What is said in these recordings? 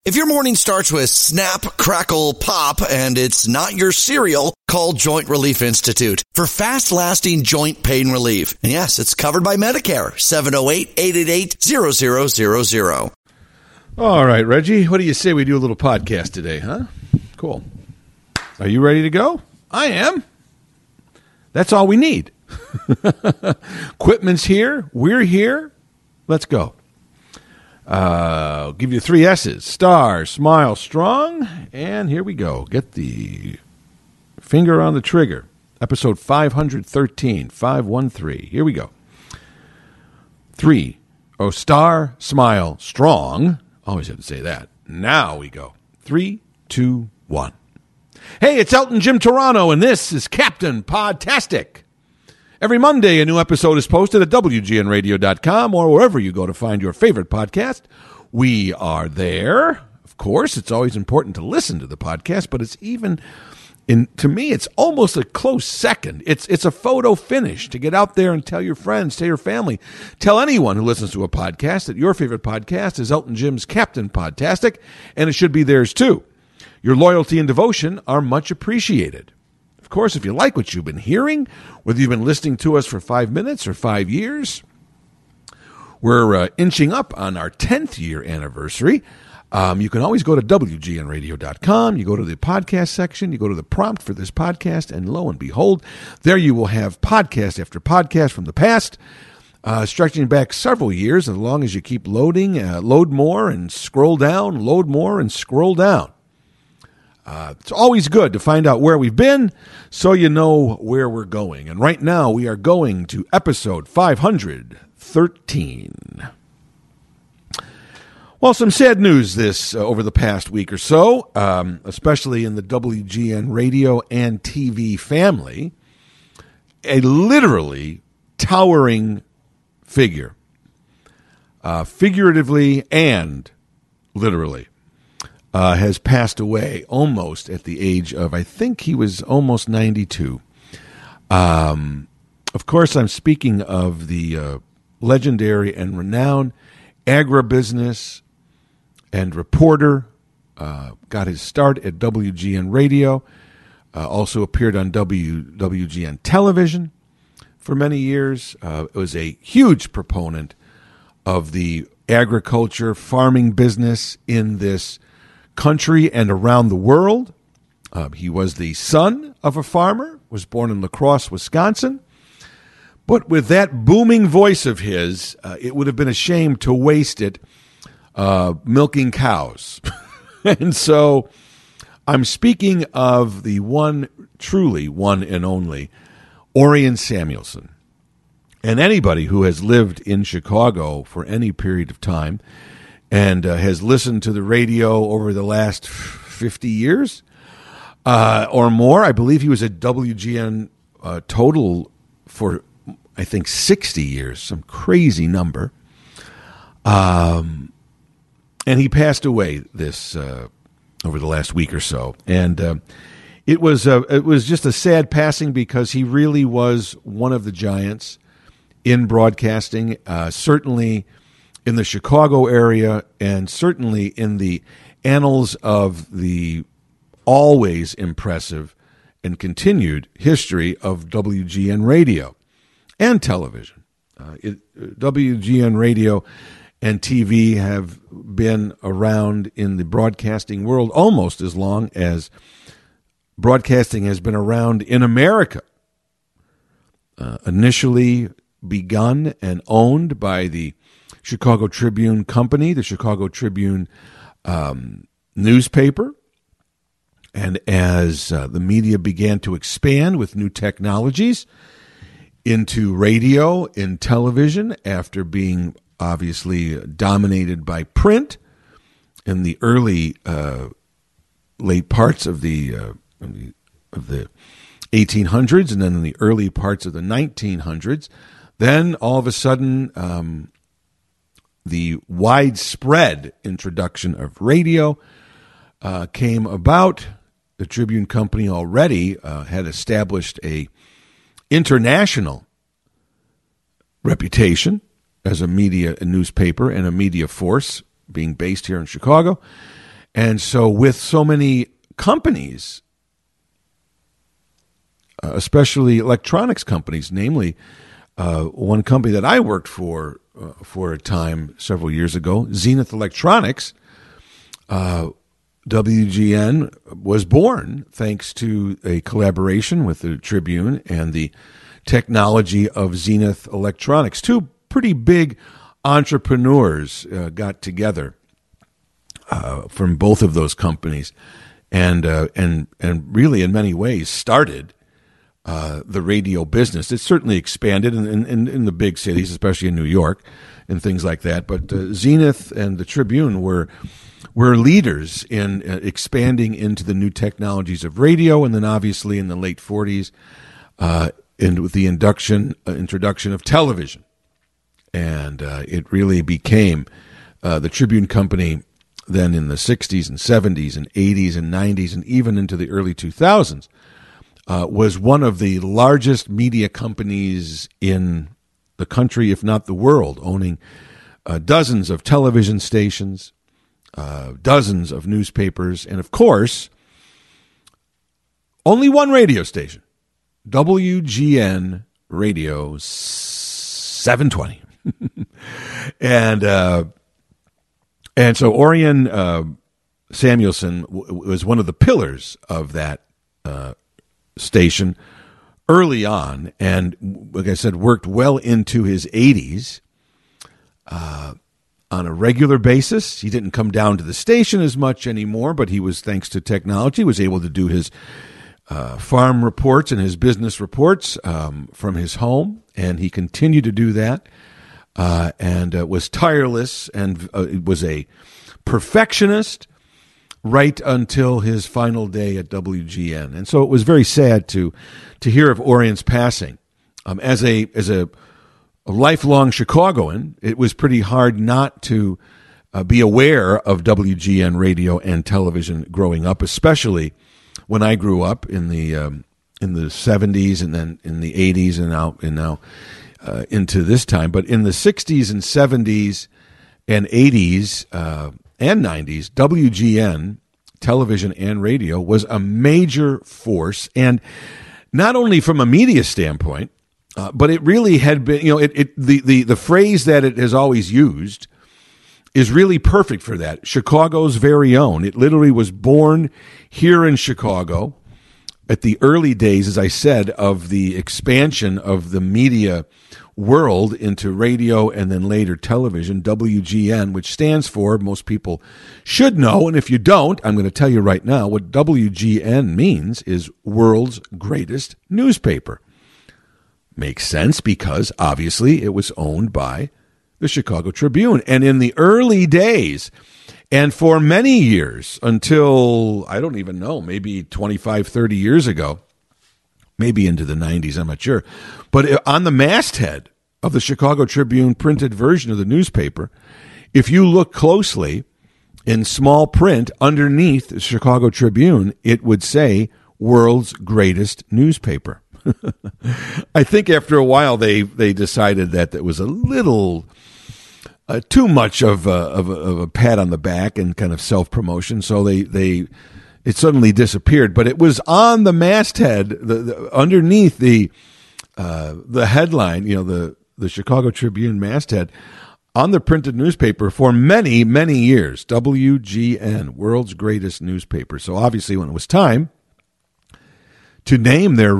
If your morning starts with snap, crackle, pop, and it's not your cereal, call Joint Relief Institute for fast-lasting joint pain relief. And yes, it's covered by Medicare. 708-888-0000. All right, Reggie, what do you say we do a little podcast today, huh? Cool. Are you ready to go? I am. That's all we need. Equipment's here. We're here. Let's go. I'll give you 3 S's. Star, smile, strong. And here we go. Get the finger on the trigger. Episode 513, 513. Here we go. 3. Oh, star, smile, strong. Always have to say that. Now we go. 3, 2, 1. Hey, it's Elton Jim Toronto, and this is Captain Podtastic. Every Monday, a new episode is posted at WGNradio.com or wherever you go to find your favorite podcast. We are there. Of course, it's always important to listen to the podcast, but it's even, to me, it's almost a close second. It's a photo finish to get out there and tell your friends, tell your family, tell anyone who listens to a podcast that your favorite podcast is Elton Jim's Captain Podtastic, and it should be theirs too. Your loyalty and devotion are much appreciated. Of course, if you like what you've been hearing, whether you've been listening to us for 5 minutes or 5 years, we're inching up on our 10th year anniversary. You can always go to WGNradio.com. You go to the podcast section. You go to the prompt for this podcast, and lo and behold, there you will have podcast after podcast from the past, stretching back several years. As long as you keep loading, load more and scroll down, load more and scroll down. It's always good to find out where we've been so you know where we're going. And right now we are going to episode 513. Well, some sad news this over the past week or so, especially in the WGN radio and TV family. A literally towering figure, figuratively and literally. Has passed away almost at the age of, I think he was almost 92. Of course, I'm speaking of the legendary and renowned agribusiness and reporter. Got his start at WGN Radio. Also appeared on WGN television for many years. Was a huge proponent of the agriculture, farming business in this country and around the world. He was the son of a farmer, was born in La Crosse, Wisconsin. But with that booming voice of his, it would have been a shame to waste it milking cows. And so I'm speaking of the one, truly one and only, Orion Samuelson. And anybody who has lived in Chicago for any period of time and has listened to the radio over the last 50 years or more. I believe he was at WGN total for, I think, 60 years, some crazy number. And he passed away this over the last week or so. And it was just a sad passing because he really was one of the giants in broadcasting, certainly in the Chicago area, and certainly in the annals of the always impressive and continued history of WGN radio and television. WGN radio and TV have been around in the broadcasting world almost as long as broadcasting has been around in America. Initially begun and owned by the Chicago Tribune Company, the Chicago Tribune newspaper. And as the media began to expand with new technologies into radio and television, after being obviously dominated by print in the early late parts of the 1800s, and then in the early parts of the 1900s, then all of a sudden the widespread introduction of radio came about. The Tribune Company already had established a international reputation as a media and newspaper and a media force, being based here in Chicago. And so with so many companies, especially electronics companies, namely one company that I worked for a time several years ago, Zenith Electronics, WGN was born thanks to a collaboration with the Tribune and the technology of Zenith Electronics. Two pretty big entrepreneurs got together from both of those companies, and really in many ways started the radio business. It's certainly expanded in the big cities, especially in New York and things like that. But Zenith and the Tribune were leaders in expanding into the new technologies of radio, and then obviously in the late 40s, with the introduction of television. And it really became the Tribune Company then in the 60s and 70s and 80s and 90s and even into the early 2000s. Was one of the largest media companies in the country, if not the world, owning dozens of television stations, dozens of newspapers, and of course, only one radio station, WGN Radio 720. And so Orion Samuelson was one of the pillars of that station early on, and like I said, worked well into his 80s on a regular basis. He didn't come down to the station as much anymore, but he was, thanks to technology, was able to do his farm reports and his business reports from his home, and he continued to do that and was tireless and was a perfectionist right until his final day at WGN. And so it was very sad to hear of Orion's passing. As a lifelong Chicagoan, it was pretty hard not to be aware of WGN radio and television growing up, especially when I grew up in the 70s and then in the 80s and now into this time. But in the 60s and 70s and 80s and 90s, WGN television and radio was a major force, and not only from a media standpoint, but it really had been, the phrase that it has always used is really perfect for that. Chicago's very own. It literally was born here in Chicago at the early days, as I said, of the expansion of the media world into radio and then later television. WGN, which stands for, most people should know, and if you don't, I'm going to tell you right now, what WGN means is World's Greatest Newspaper. Makes sense because obviously it was owned by the Chicago Tribune. And in the early days, and for many years, until, I don't even know, maybe 25, 30 years ago, maybe into the 90s, I'm not sure, but on the masthead of the Chicago Tribune printed version of the newspaper, if you look closely in small print underneath the Chicago Tribune, it would say World's Greatest Newspaper. I think after a while they decided that it was a little too much of a pat on the back and kind of self-promotion, so it suddenly disappeared. But it was on the masthead, underneath the headline, the Chicago Tribune masthead, on the printed newspaper for many, many years. WGN, World's Greatest Newspaper. So obviously when it was time to name their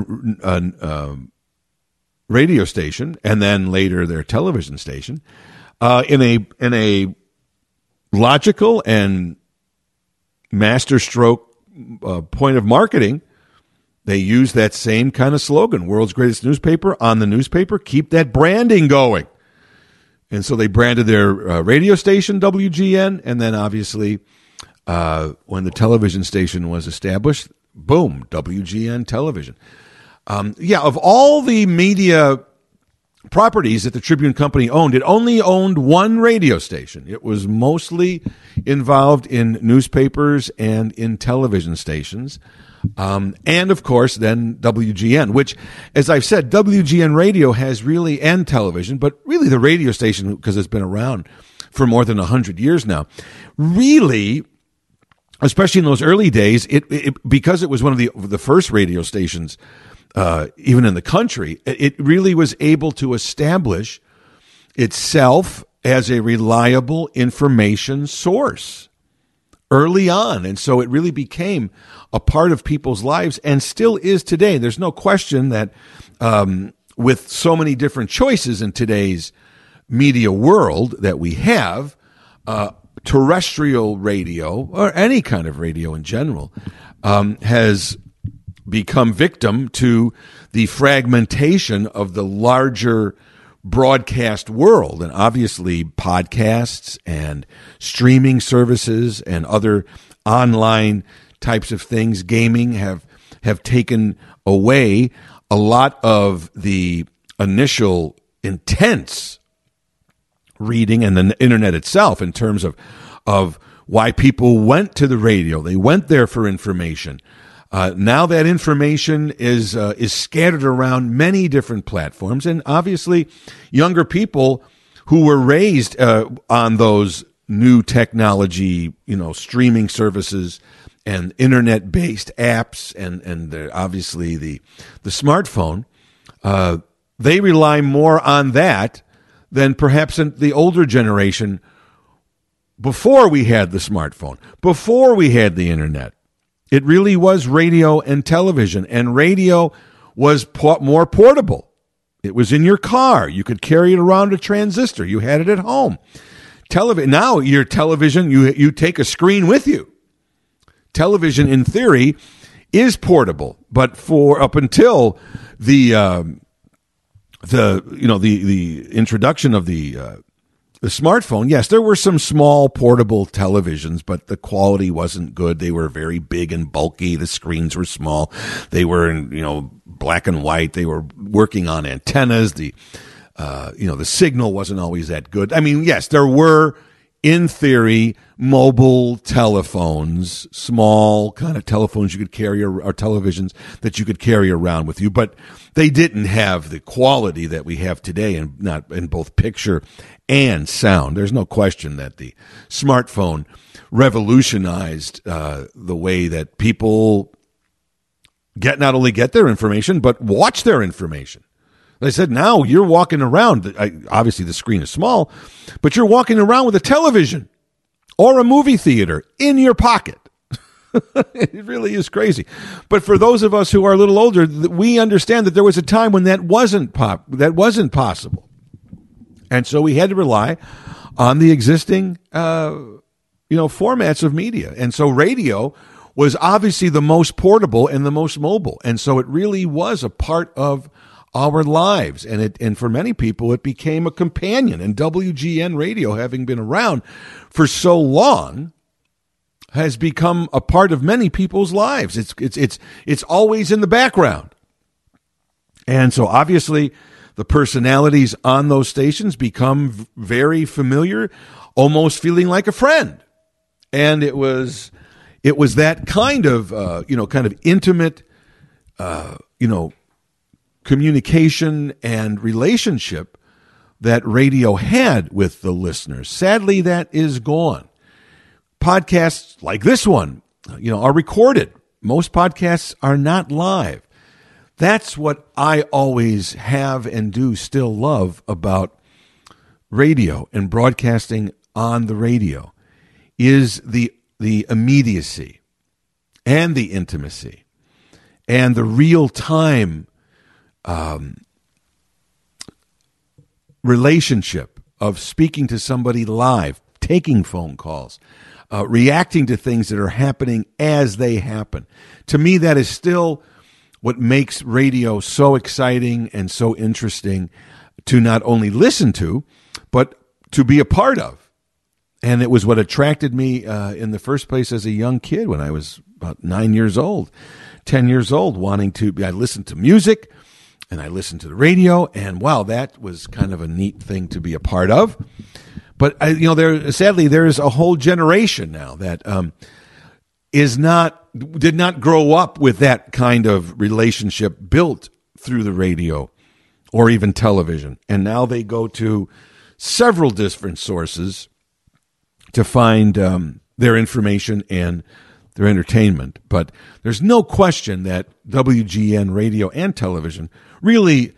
radio station and then later their television station, in a logical and masterstroke point of marketing, they use that same kind of slogan, World's Greatest Newspaper, on the newspaper. Keep that branding going. And so they branded their radio station WGN, and then obviously when the television station was established, boom, WGN Television. Of all the media properties that the Tribune Company owned, it only owned one radio station. It was mostly involved in newspapers and in television stations. And of course, then WGN, which, as I've said, WGN radio has really, and television, but really the radio station, because it's been around for more than 100 years now, really especially in those early days, because it was one of the first radio stations, even in the country, it really was able to establish itself as a reliable information source early on. And so it really became a part of people's lives and still is today. There's no question that with so many different choices in today's media world that we have, terrestrial radio, or any kind of radio in general, has become victim to the fragmentation of the larger broadcast world. And obviously podcasts and streaming services and other online types of things, gaming, have taken away a lot of the initial intense reading and the internet itself in terms of why people went to the radio. They went there for information. Now that information is scattered around many different platforms, and obviously younger people who were raised on those new technology, streaming services and internet-based apps, and obviously the smartphone, they rely more on that than perhaps in the older generation before we had the smartphone, before we had the internet. It really was radio and television, and radio was more portable. It was in your car. You could carry it around a transistor. You had it at home. Now your television, you take a screen with you. Television, in theory, is portable, but for up until the introduction of the smartphone, yes, there were some small portable televisions, but the quality wasn't good. They were very big and bulky. The screens were small. They were in, black and white. They were working on antennas. The signal wasn't always that good. I mean, yes, there were, in theory, mobile telephones, small kind of telephones you could carry, or televisions that you could carry around with you, but they didn't have the quality that we have today, and not in both picture and sound. There's no question that the smartphone revolutionized the way that people not only get their information, but watch their information. They said now you're walking around, obviously the screen is small, but you're walking around with a television or a movie theater in your pocket. It really is crazy. But for those of us who are a little older, we understand that there was a time when that wasn't possible. And so we had to rely on the existing formats of media. And so radio was obviously the most portable and the most mobile. And so it really was a part of our lives, and for many people it became a companion. And WGN radio, having been around for so long, has become a part of many people's lives. It's always in the background. And so obviously the personalities on those stations become very familiar, almost feeling like a friend. And it was that kind of intimate communication and relationship that radio had with the listeners. Sadly, that is gone. Podcasts like this one, are recorded. Most podcasts are not live. That's what I always have and do still love about radio and broadcasting on the radio, is the immediacy and the intimacy and the real-time relationship of speaking to somebody live, taking phone calls, reacting to things that are happening as they happen. To me, that is still what makes radio so exciting and so interesting to not only listen to, but to be a part of. And it was what attracted me in the first place as a young kid when I was about 9 years old, 10 years old, I listened to music and I listened to the radio, and wow, that was kind of a neat thing to be a part of. But sadly, there is a whole generation now that did not grow up with that kind of relationship built through the radio or even television, and now they go to several different sources to find their information and their entertainment. But there's no question that WGN radio and television really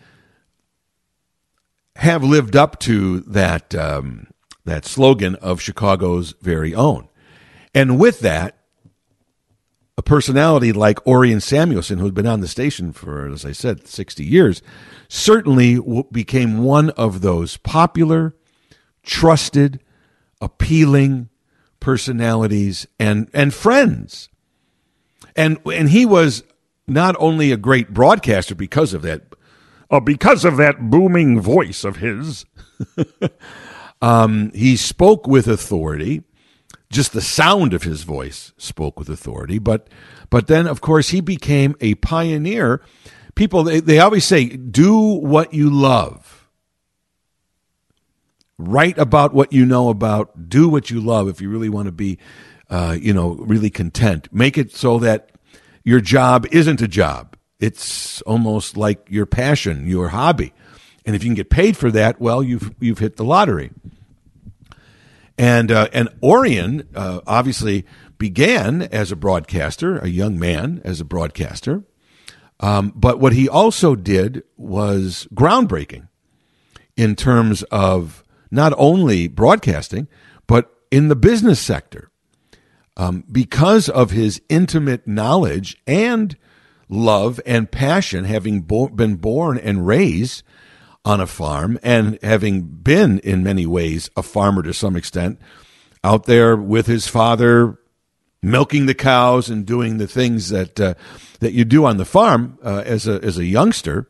have lived up to that that slogan of Chicago's very own. And with that, a personality like Orion Samuelson, who's been on the station for, as I said, 60 years, certainly became one of those popular, trusted, appealing personalities and friends. And he was not only a great broadcaster because of that booming voice of his. He spoke with authority. Just the sound of his voice spoke with authority. But then, of course, he became a pioneer. People, they always say, do what you love. Write about what you know about. Do what you love if you really want to be, really content. Make it so that your job isn't a job. It's almost like your passion, your hobby. And if you can get paid for that, well, you've hit the lottery. And Orion obviously began as a broadcaster, a young man as a broadcaster. But what he also did was groundbreaking in terms of not only broadcasting, but in the business sector. Because of his intimate knowledge and love and passion, having been born and raised on a farm and having been in many ways a farmer to some extent, out there with his father, milking the cows and doing the things that you do on the farm as a youngster.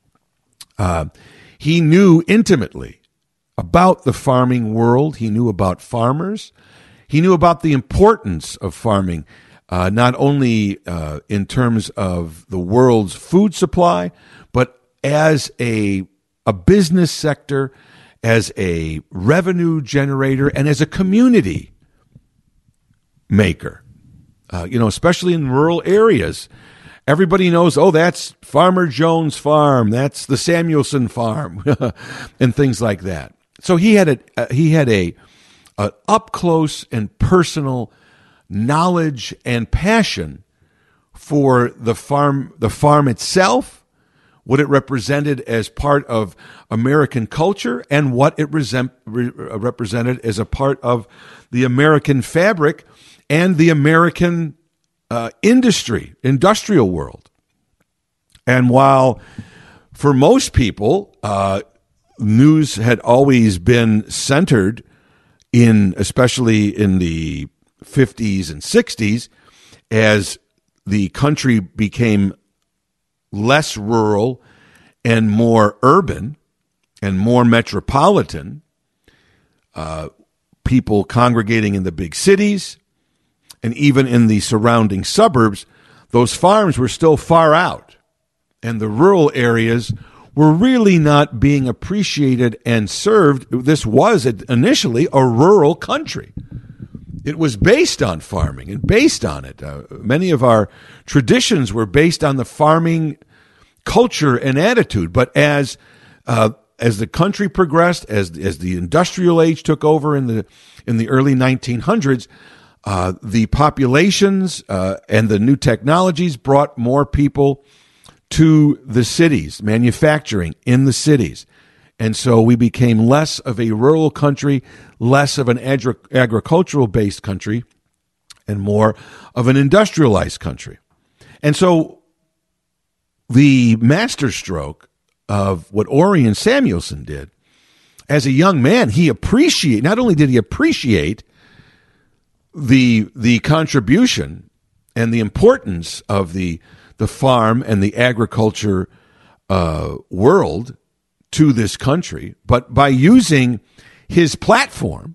He knew intimately about the farming world. He knew about farmers. He knew about the importance of farming, not only in terms of the world's food supply, but as a business sector, as a revenue generator, and as a community maker. Especially in rural areas, everybody knows, that's Farmer Jones' farm, that's the Samuelson farm, and things like that. So he had a up close and personal knowledge and passion for the farm itself, what it represented as part of American culture, and what it represented as a part of the American fabric and the American industrial world. And while for most people, news had always been centered especially in the 50s and 60s, as the country became less rural and more urban and more metropolitan, people congregating in the big cities and even in the surrounding suburbs, those farms were still far out, and the rural areas were really not being appreciated and served. This was initially a rural country. It was based on farming and based on it. Many of our traditions were based on the farming culture and attitude. But as the country progressed, as the industrial age took over in the early 1900s, the populations and the new technologies brought more people to the cities, manufacturing in the cities. And so we became less of a rural country, less of an agricultural-based country, and more of an industrialized country. And so the masterstroke of what Orion Samuelson did, as a young man, not only did he appreciate the contribution and the importance of the farm and the agriculture world to this country, but by using his platform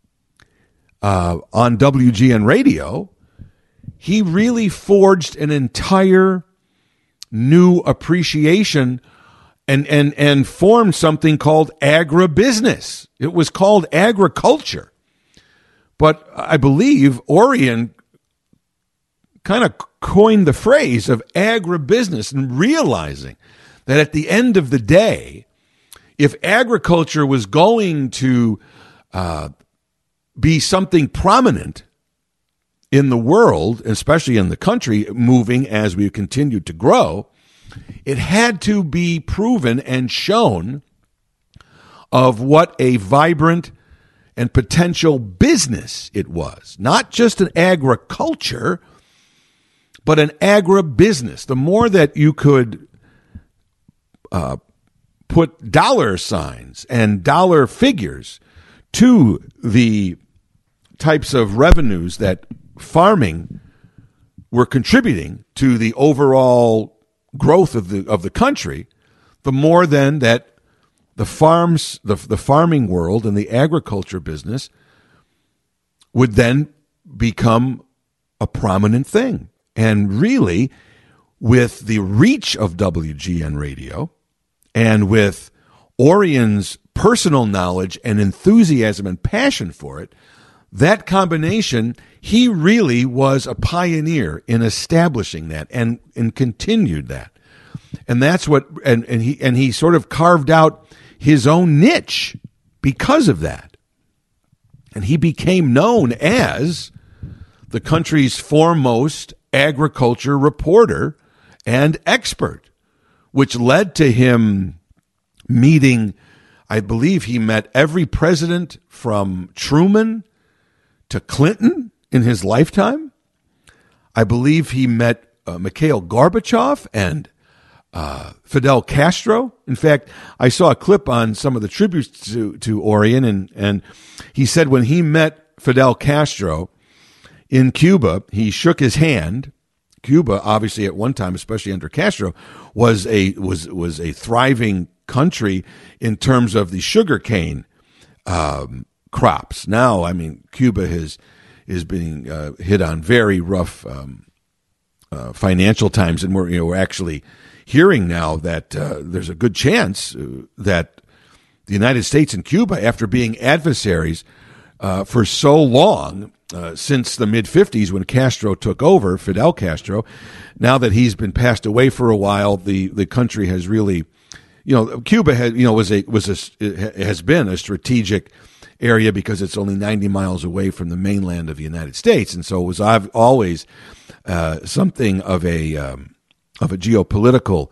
on WGN radio, he really forged an entire new appreciation and formed something called agribusiness. It was called agriculture. But I believe Orion kind of coined the phrase of agribusiness, and realizing that at the end of the day, if agriculture was going to be something prominent in the world, especially in the country, moving as we continued to grow, it had to be proven and shown of what a vibrant and potential business it was. Not just an agriculture, but an agribusiness. The more that you could put dollar signs and dollar figures to the types of revenues that farming were contributing to the overall growth of the country, the more then that the farming world and the agriculture business would then become a prominent thing. And really, with the reach of WGN Radio and with Orion's personal knowledge and enthusiasm and passion for it, that combination, he really was a pioneer in establishing that and continued that. And that's what and he sort of carved out his own niche because of that. And he became known as the country's foremost agriculture reporter and expert, which led to him meeting, I believe he met every president from Truman to Clinton in his lifetime. I believe he met Mikhail Gorbachev and Fidel Castro. In fact, I saw a clip on some of the tributes to Orion, and he said when he met Fidel Castro in Cuba, he shook his hand. Cuba, obviously, at one time, especially under Castro, was a thriving country in terms of the sugarcane crops. Now, I mean, Cuba is being hit on very rough financial times, and we're actually hearing now that there's a good chance that the United States and Cuba, after being adversaries for so long, since the mid-'50s when Castro took over, Fidel Castro, now that he's been passed away for a while, the country has really, Cuba has been a strategic area because it's only 90 miles away from the mainland of the United States, and so it was always something of a geopolitical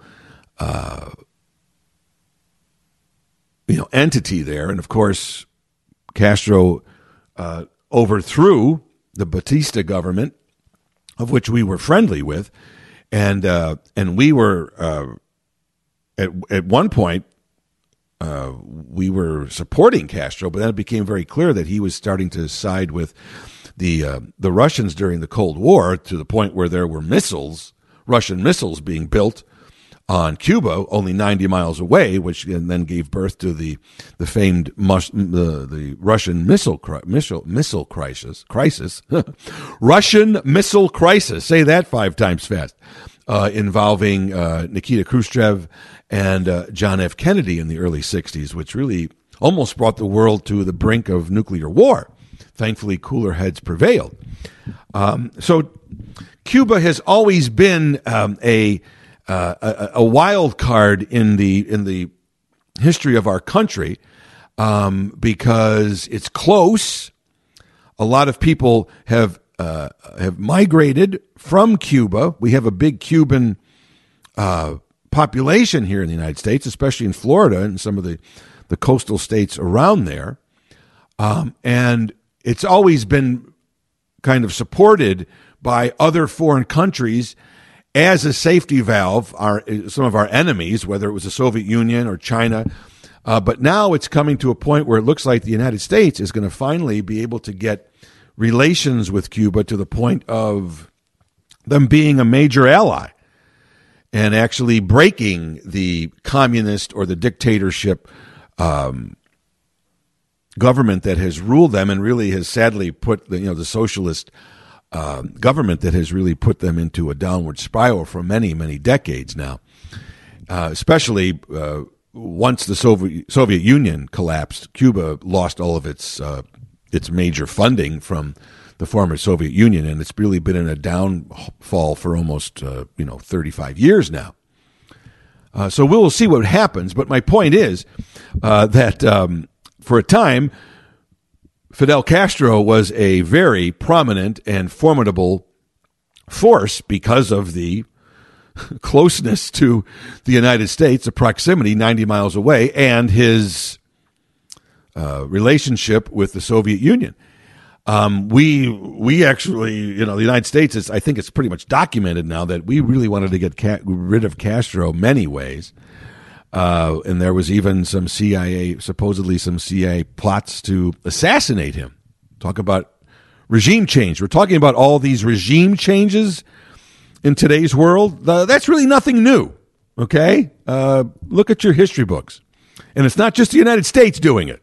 entity there. And of course, Castro overthrew the Batista government, of which we were friendly with, and we were at one point we were supporting Castro, but then it became very clear that he was starting to side with the Russians during the Cold War, to the point where there were Russian missiles being built on Cuba, only 90 miles away, which then gave birth to the famed the Russian missile crisis. Russian missile crisis. Say that 5 times fast. Involving Nikita Khrushchev and John F. Kennedy in the early 60s, which really almost brought the world to the brink of nuclear war. Thankfully, cooler heads prevailed. So Cuba has always been a wild card in the history of our country because it's close. A lot of people have migrated from Cuba. We have a big Cuban population here in the United States, especially in Florida and some of the coastal states around there. And it's always been kind of supported by other foreign countries as a safety valve, some of our enemies, whether it was the Soviet Union or China. But now it's coming to a point where it looks like the United States is going to finally be able to get relations with Cuba to the point of them being a major ally and actually breaking the communist or the dictatorship government that has ruled them and really has sadly put the socialist government that has really put them into a downward spiral for many, many decades now. Especially once the Soviet Union collapsed, Cuba lost all of its major funding from the former Soviet Union, and it's really been in a downfall for almost 35 years now. So we will see what happens. But my point is that for a time, Fidel Castro was a very prominent and formidable force because of the closeness to the United States, the proximity 90 miles away, and his relationship with the Soviet Union. We actually, the United States, I think it's pretty much documented now that we really wanted to get rid of Castro many ways. And there was even supposedly some CIA plots to assassinate him. Talk about regime change. We're talking about all these regime changes in today's world. That's really nothing new, okay? Look at your history books. And it's not just the United States doing it.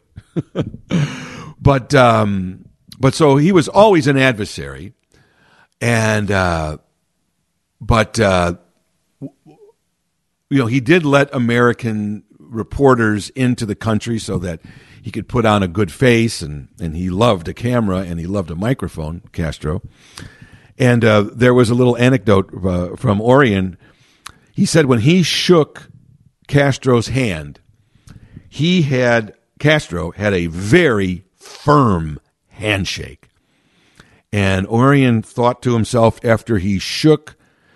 But so he was always an adversary. And, he did let American reporters into the country so that he could put on a good face, and he loved a camera and he loved a microphone, Castro. And there was a little anecdote from Orion. He said when he shook Castro's hand, Castro had a very firm handshake. And Orion thought to himself after he shook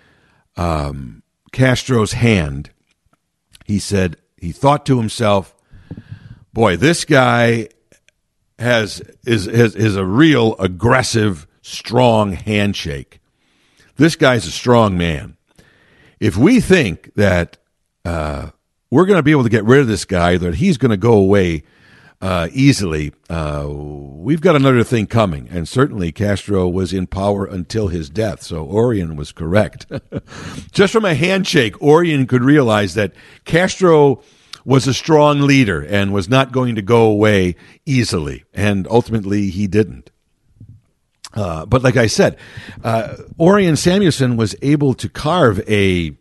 Castro's hand, he thought to himself, boy, this guy is a real aggressive, strong handshake. This guy's a strong man. If we think that we're going to be able to get rid of this guy, that he's going to go away easily, we've got another thing coming. And certainly Castro was in power until his death, so Orion was correct. Just from a handshake, Orion could realize that Castro was a strong leader and was not going to go away easily, and ultimately he didn't. But like I said, Orion Samuelson was able to carve a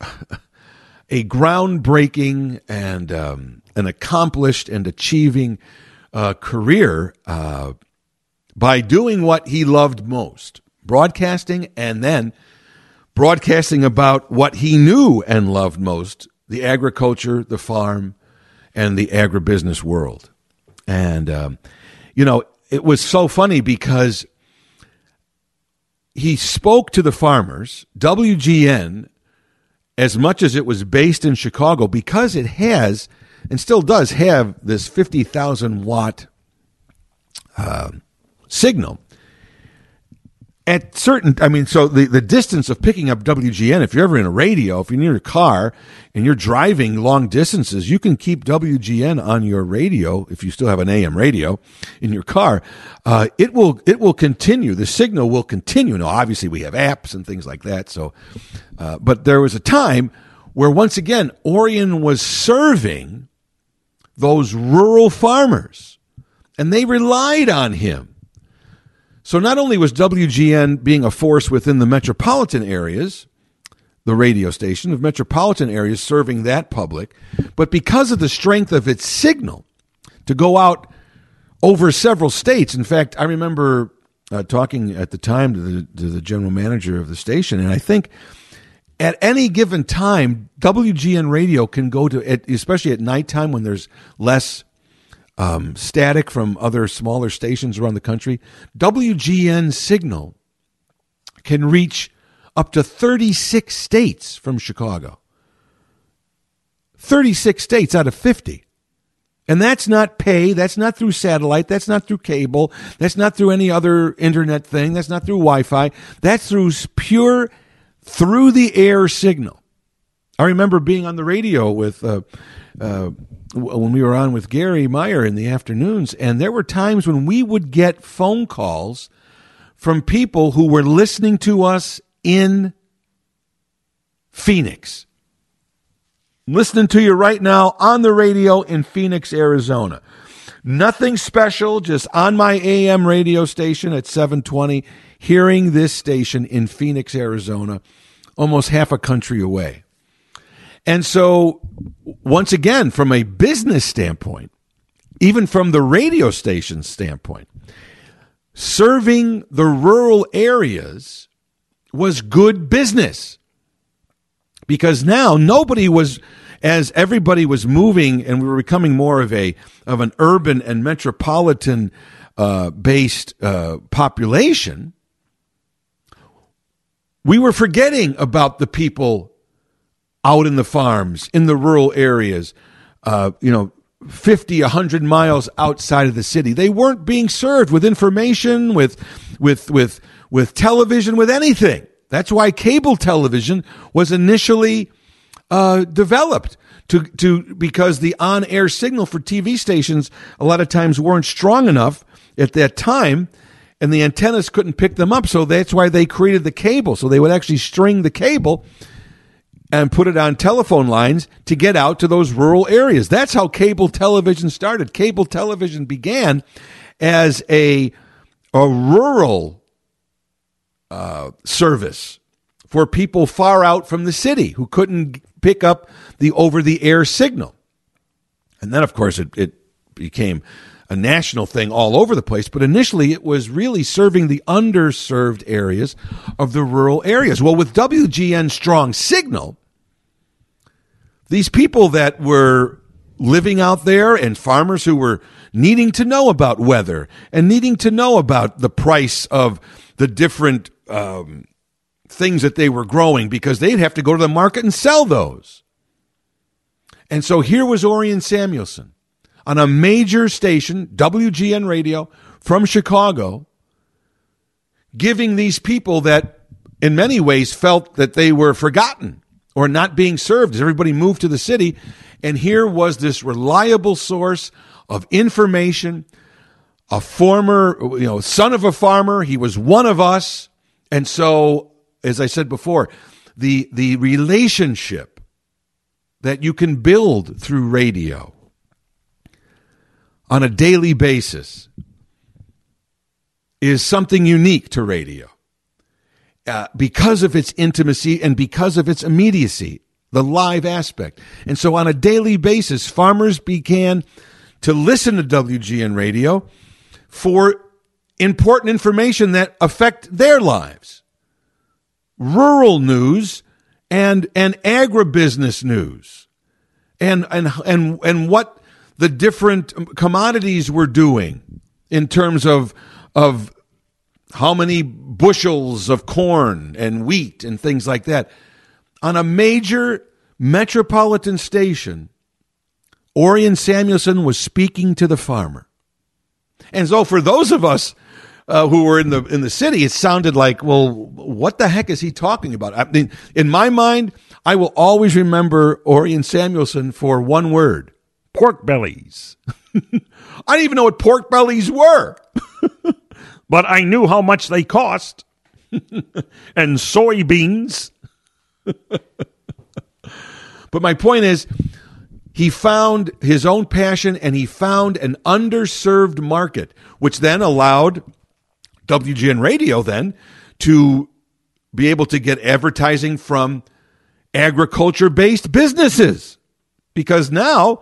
groundbreaking and an accomplished and achieving career by doing what he loved most, broadcasting, and then broadcasting about what he knew and loved most, the agriculture, the farm, and the agribusiness world. And, it was so funny because he spoke to the farmers. WGN, as much as it was based in Chicago, because it has and still does have this 50,000 watt signal. So the distance of picking up WGN, if you're ever in a radio, if you're near a car and you're driving long distances, you can keep WGN on your radio, if you still have an AM radio in your car. It will continue. The signal will continue. Now, obviously, we have apps and things like that. So, but there was a time where, once again, Orion was serving those rural farmers, and they relied on him. So not only was WGN being a force within the metropolitan areas, the radio station of metropolitan areas serving that public, but because of the strength of its signal to go out over several states. In fact, I remember talking at the time to the general manager of the station, and I think at any given time, WGN radio can go to, especially at nighttime when there's less static from other smaller stations around the country, WGN signal can reach up to 36 states from Chicago. 36 states out of 50. And that's not pay, that's not through satellite, that's not through cable, that's not through any other internet thing, that's not through Wi-Fi, that's through pure through-the-air signal. I remember being on the radio with when we were on with Gary Meyer in the afternoons, and there were times when we would get phone calls from people who were listening to us in Phoenix. Listening to you right now on the radio in Phoenix, Arizona. Nothing special, just on my AM radio station at 720, hearing this station in Phoenix, Arizona, almost half a country away. And so, once again, from a business standpoint, even from the radio station standpoint, serving the rural areas was good business. Because now nobody was, as everybody was moving and we were becoming more of an urban and metropolitan based population, we were forgetting about the people out in the farms, in the rural areas, 50, 100 miles outside of the city. They weren't being served with information, with television, with anything. That's why cable television was initially developed because the on-air signal for TV stations a lot of times weren't strong enough at that time, and the antennas couldn't pick them up. So that's why they created the cable. So they would actually string the cable and put it on telephone lines to get out to those rural areas. That's how cable television started. Cable television began as a rural service for people far out from the city who couldn't pick up the over-the-air signal. And then, of course, it became a national thing all over the place, but initially it was really serving the underserved areas of the rural areas. Well, with WGN Strong Signal, these people that were living out there and farmers who were needing to know about weather and needing to know about the price of the different things that they were growing, because they'd have to go to the market and sell those. And so here was Orion Samuelson on a major station, WGN Radio, from Chicago, giving these people that in many ways felt that they were forgotten or not being served as everybody moved to the city. And here was this reliable source of information, a former, son of a farmer. He was one of us. And so, as I said before, the relationship that you can build through radio on a daily basis is something unique to radio because of its intimacy and because of its immediacy, the live aspect. And so on a daily basis, farmers began to listen to WGN Radio for important information that affect their lives. Rural news and agribusiness news and what the different commodities were doing in terms of how many bushels of corn and wheat and things like that. On a major metropolitan station, Orion Samuelson was speaking to the farmer. And so for those of us who were in the city, it sounded like, well, what the heck is he talking about? I mean, in my mind, I will always remember Orion Samuelson for one word: pork bellies. I didn't even know what pork bellies were, but I knew how much they cost. And soybeans. But my point is, he found his own passion and he found an underserved market, which then allowed WGN Radio then to be able to get advertising from agriculture-based businesses. Because now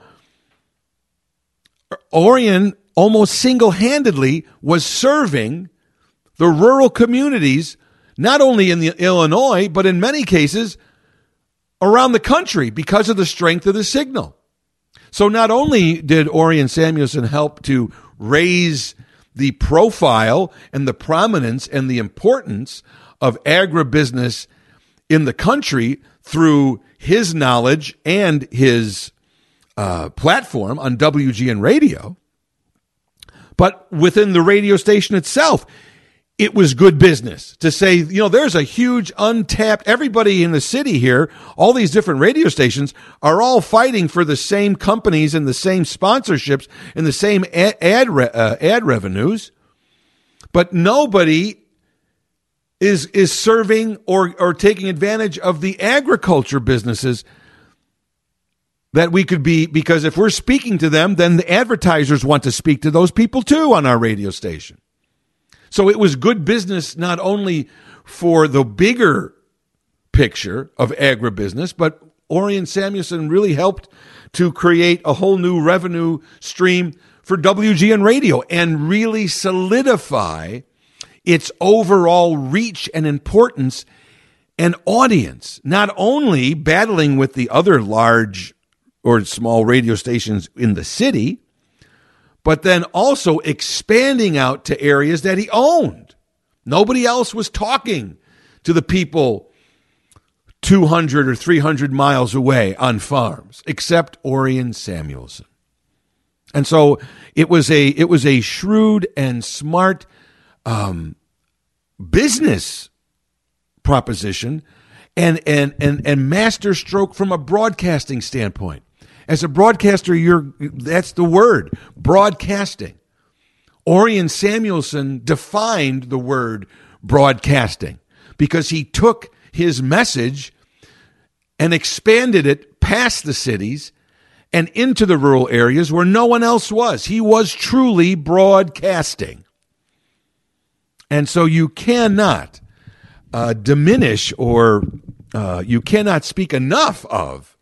Orion almost single-handedly was serving the rural communities, not only in Illinois, but in many cases around the country because of the strength of the signal. So not only did Orion Samuelson help to raise the profile and the prominence and the importance of agribusiness in the country through his knowledge and his platform on WGN Radio, but within the radio station itself, it was good business to say, there's a huge untapped, everybody in the city here, all these different radio stations are all fighting for the same companies and the same sponsorships and the same ad revenues, but nobody is serving or taking advantage of the agriculture businesses that we could be, because if we're speaking to them, then the advertisers want to speak to those people too on our radio station. So it was good business not only for the bigger picture of agribusiness, but Orion Samuelson really helped to create a whole new revenue stream for WGN Radio and really solidify its overall reach and importance and audience, not only battling with the other large or small radio stations in the city, but then also expanding out to areas that he owned. Nobody else was talking to the people 200 or 300 miles away on farms, except Orion Samuelson. And so it was a shrewd and smart business proposition and master stroke from a broadcasting standpoint. As a broadcaster, that's the word, broadcasting. Orion Samuelson defined the word broadcasting because he took his message and expanded it past the cities and into the rural areas where no one else was. He was truly broadcasting. And so you cannot diminish or you cannot speak enough of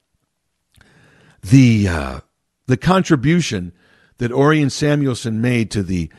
the contribution that Orion Samuelson made to the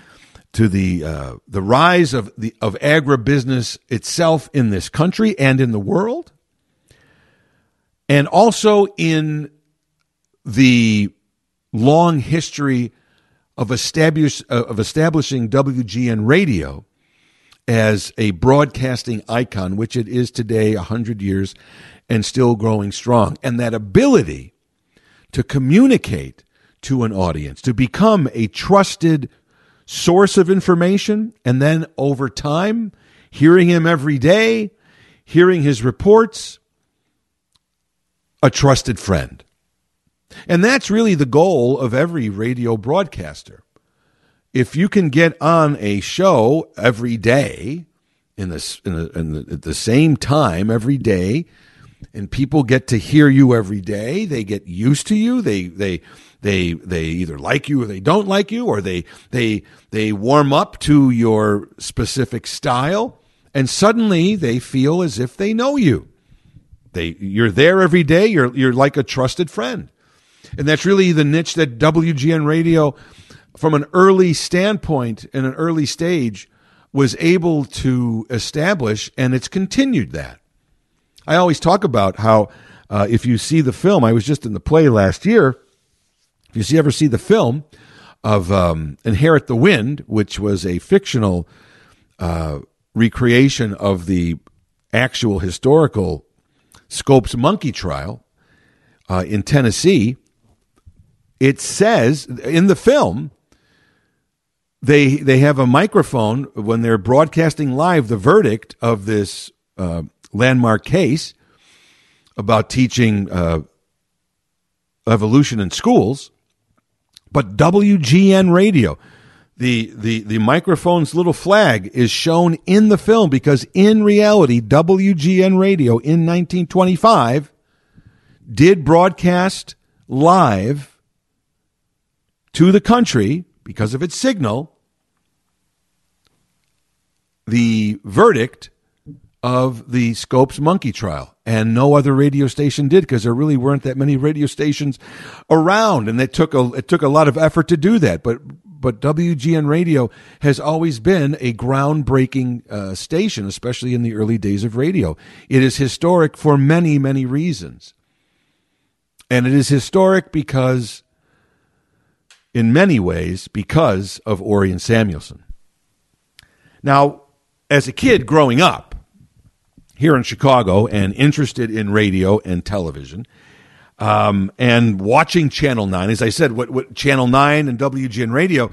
rise of agribusiness itself in this country and in the world, and also in the long history of establishing WGN Radio as a broadcasting icon, which it is today, 100 years, and still growing strong. And that ability to communicate to an audience, to become a trusted source of information, and then over time, hearing him every day, hearing his reports, a trusted friend. And that's really the goal of every radio broadcaster. If you can get on a show every day at the same time every day, and people get to hear you every day, they get used to you, they either like you or they don't like you, or they warm up to your specific style, and suddenly they feel as if they know you. You're there every day. You're like a trusted friend. And that's really the niche that WGN Radio, from an early standpoint, in an early stage, was able to establish, and it's continued that. I always talk about how if you see the film, I was just in the play last year, if you ever see the film of Inherit the Wind, which was a fictional recreation of the actual historical Scopes monkey trial in Tennessee, it says in the film, they have a microphone when they're broadcasting live the verdict of this landmark case about teaching evolution in schools. But WGN Radio, the microphone's little flag is shown in the film because in reality, WGN Radio in 1925 did broadcast live to the country, because of its signal, the verdict of the Scopes monkey trial. And no other radio station did, because there really weren't that many radio stations around, and it took a lot of effort to do that. But WGN Radio has always been a groundbreaking station, especially in the early days of radio. It is historic for many, many reasons. And it is historic because, in many ways, because of Orion Samuelson. Now, as a kid growing up here in Chicago and interested in radio and television, and watching Channel 9, as I said, what Channel 9 and WGN Radio,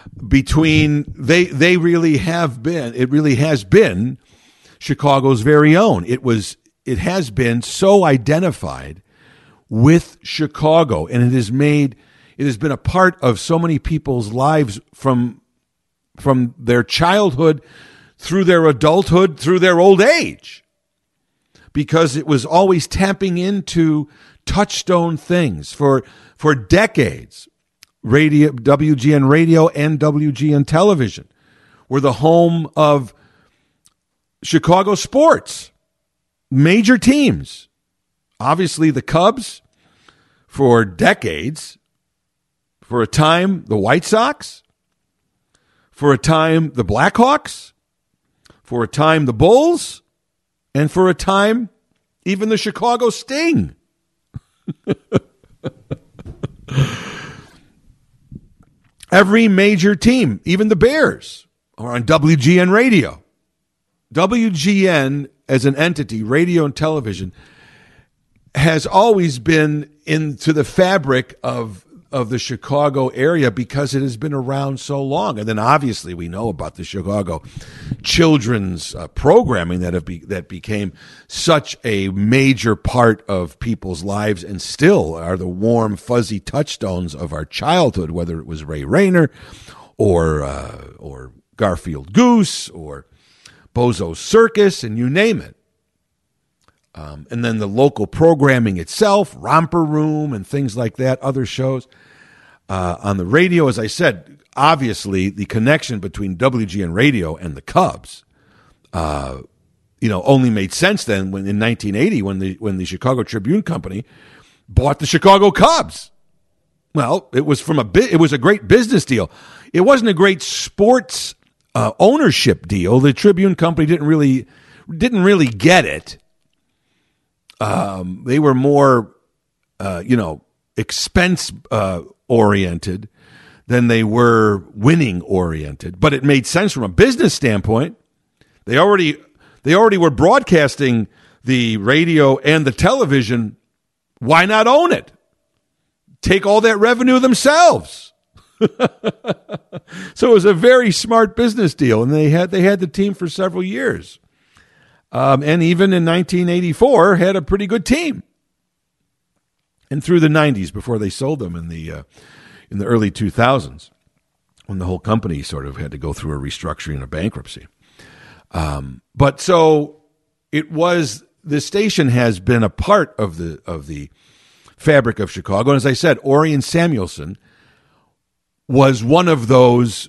they really have been, it really has been Chicago's very own. It has been so identified with Chicago, and it has been a part of so many people's lives from their childhood through their adulthood, through their old age, because it was always tapping into touchstone things for decades. Radio, WGN Radio and WGN Television were the home of Chicago sports, major teams. Obviously, the Cubs for decades. For a time, the White Sox. For a time, the Blackhawks. For a time, the Bulls. And for a time, even the Chicago Sting. Every major team, even the Bears, are on WGN radio. WGN as an entity, radio and television, has always been into the fabric of the Chicago area because it has been around so long. And then obviously we know about the Chicago children's programming that became such a major part of people's lives and still are the warm, fuzzy touchstones of our childhood, whether it was Ray Rayner or Garfield Goose or Bozo's Circus, and you name it. And then the local programming itself, Romper Room and things like that, other shows. On the radio, as I said, obviously the connection between WGN Radio and the Cubs, only made sense then when in 1980 when the Chicago Tribune Company bought the Chicago Cubs. Well, it was it was a great business deal. It wasn't a great sports ownership deal. The Tribune Company didn't really get it. They were more, expense oriented than they were winning oriented. But it made sense from a business standpoint. They already were broadcasting the radio and the television. Why not own it? Take all that revenue themselves. So it was a very smart business deal, and they had the team for several years. And even in 1984, had a pretty good team. And through the 90s, before they sold them in the early 2000s, when the whole company sort of had to go through a restructuring and a bankruptcy. But so it was, the station has been a part of the fabric of Chicago. And as I said, Orion Samuelson was one of those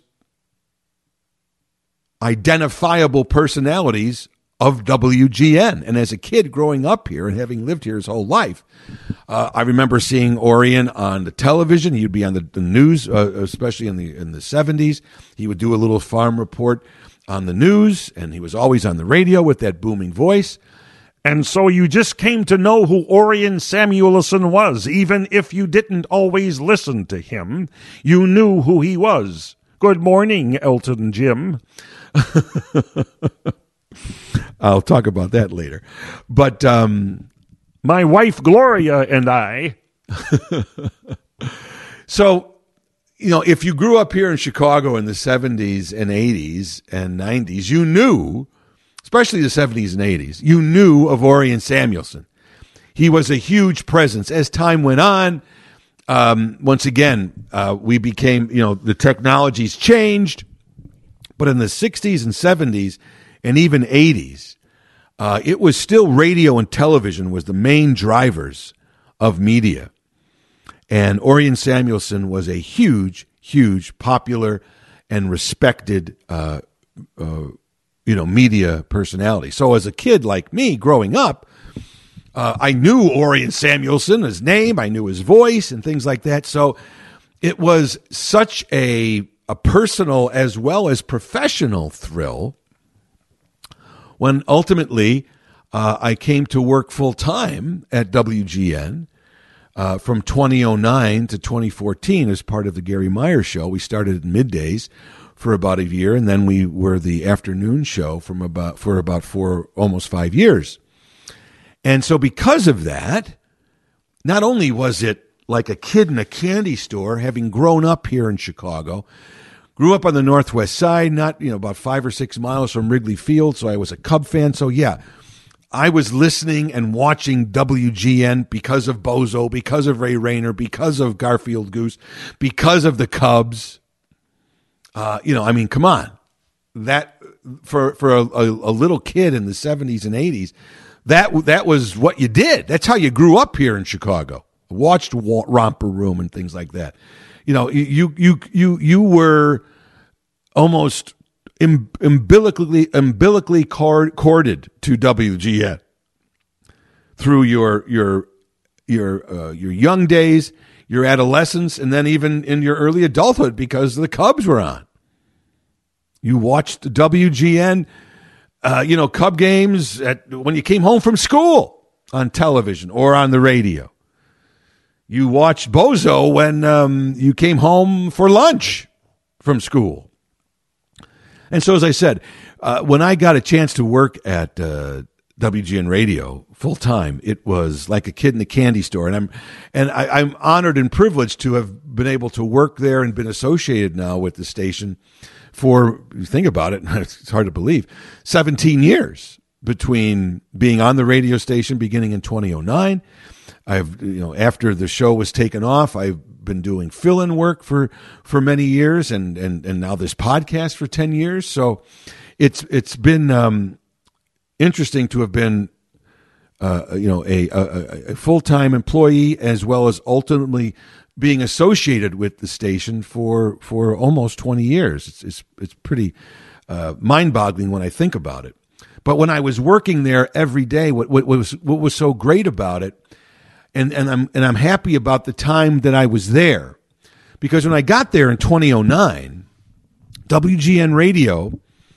identifiable personalities of WGN. And as a kid growing up here and having lived here his whole life, I remember seeing Orion on the television. He would be on the news, especially in the 70s. He would do a little farm report on the news, and he was always on the radio with that booming voice. And so you just came to know who Orion Samuelson was. Even if you didn't always listen to him, you knew who he was. Good morning, Elton Jim. I'll talk about that later. But my wife, Gloria, and I. So, if you grew up here in Chicago in the 70s and 80s and 90s, you knew, especially the 70s and 80s, you knew of Orion Samuelson. He was a huge presence. As time went on, once again, we became, the technologies changed. But in the 60s and 70s and even 80s, it was still radio and television was the main drivers of media. And Orion Samuelson was a huge, huge, popular and respected, media personality. So as a kid like me growing up, I knew Orion Samuelson, his name, I knew his voice and things like that. So it was such a personal as well as professional thrill when ultimately I came to work full-time at WGN from 2009 to 2014 as part of the Gary Meyer Show. We started at middays for about a year, and then we were the afternoon show for almost 5 years. And so because of that, not only was it like a kid in a candy store, having grown up here in Chicago, grew up on the Northwest Side, not, about 5 or 6 miles from Wrigley Field. So I was a Cub fan. So yeah, I was listening and watching WGN because of Bozo, because of Ray Rayner, because of Garfield Goose, because of the Cubs. Come on. That for a little kid in the 70s and 80s, that was what you did. That's how you grew up here in Chicago. Watched Romper Room and things like that. You were almost umbilically corded to WGN through your young days, your adolescence, and then even in your early adulthood because the Cubs were on. You watched WGN, Cub games when you came home from school on television or on the radio. You watched Bozo when you came home for lunch from school. And so, as I said, when I got a chance to work at WGN Radio full time, it was like a kid in a candy store. And I'm honored and privileged to have been able to work there and been associated now with the station for, think about it, it's hard to believe, 17 years between being on the radio station beginning in 2009. After the show was taken off, I've been doing fill-in work for many years, and now this podcast for 10 years. So it's been interesting to have been a full-time employee, as well as ultimately being associated with the station for almost 20 years. It's pretty mind-boggling when I think about it. But when I was working there every day, what was so great about it, and I'm happy about the time that I was there, because when I got there in 2009, WGN Radio,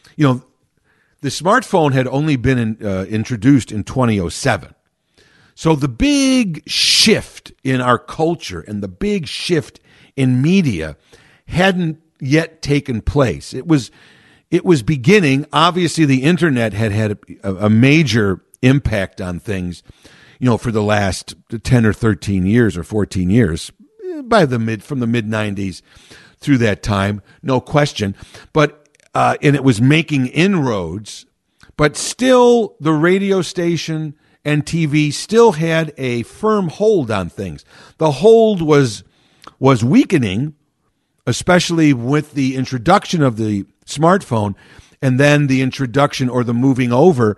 the smartphone had only been introduced in 2007. So the big shift in our culture and the big shift in media hadn't yet taken place. It was beginning. Obviously, the internet had a major impact on things, for the last 10 or 13 years or 14 years, from the mid 90s through that time, no question. But and it was making inroads, but still the radio station and TV still had a firm hold on things. The hold was weakening, especially with the introduction of the smartphone, and then the introduction or the moving over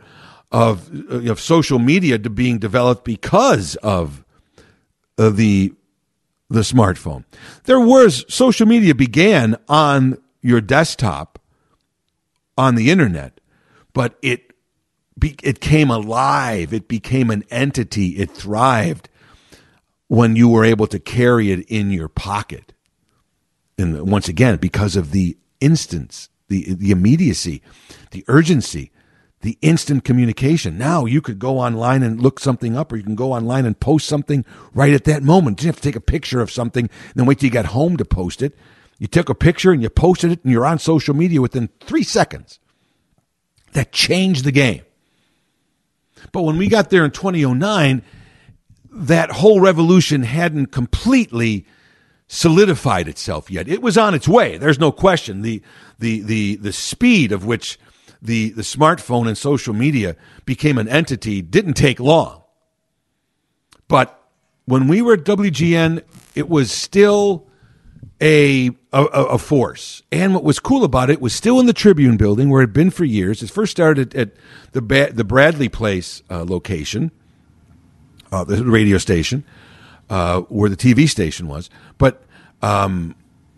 of social media to being developed because of the smartphone. Social media began on your desktop, on the internet, but it came alive. It became an entity. It thrived when you were able to carry it in your pocket. And once again, because of the instance, the immediacy, the urgency, the instant communication. Now you could go online and look something up, or you can go online and post something right at that moment. You didn't have to take a picture of something and then wait till you got home to post it. You took a picture and you posted it, and you're on social media within 3 seconds. That changed the game. But when we got there in 2009, that whole revolution hadn't completely solidified itself yet. It was on its way. There's no question. The speed of which the smartphone and social media became an entity didn't take long. But when we were at WGN, it was still a force. And what was cool about it was still in the Tribune building where it had been for years. It first started at the Bradley Place location, the radio station, where the TV station was. But then,